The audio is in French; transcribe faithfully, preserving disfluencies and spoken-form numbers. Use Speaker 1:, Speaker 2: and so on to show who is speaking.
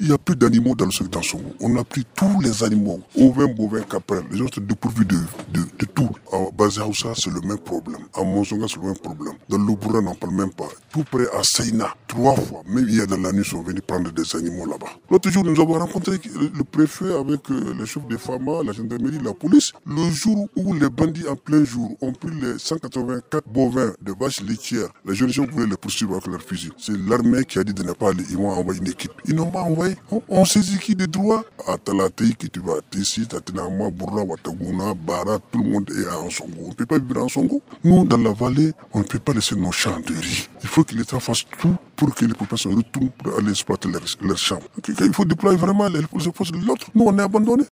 Speaker 1: Il n'y a plus d'animaux dans le secteur d'Ansongo. On a pris tous les animaux, ovins, bovins, caprins. Les gens sont dépourvus de, de, de tout. À Bazaoussa, c'est le même problème. À Monsonga, c'est le même problème. Dans l'Obura, on n'en parle même pas. Tout près à Seina, trois fois, même hier dans la nuit, ils sont venus prendre des animaux là-bas. L'autre jour, nous avons rencontré le préfet avec les chefs des F A M A, la gendarmerie, la police. Le jour où les bandits en plein jour ont pris les cent quatre-vingt-quatre bovins de vaches laitières, les jeunes gens voulaient les poursuivre avec leurs fusils. C'est l'armée qui a dit de ne pas aller. Ils vont envoyer une équipe. Ils n'ont pas envoyé. On, on saisit qui des droits. À Talatei, qui tu vas ici, Tatinama, Bourra, Wataguna, Bara, tout le monde est en Songo. On ne peut pas vivre en Songo. Nous, dans la vallée, on ne peut pas laisser nos champs de riz. Il faut que l'État fasse tout pour que les populations retournent pour aller exploiter leurs, leurs champs. Il faut déployer vraiment les forces de l'autre. Nous, on est abandonnés.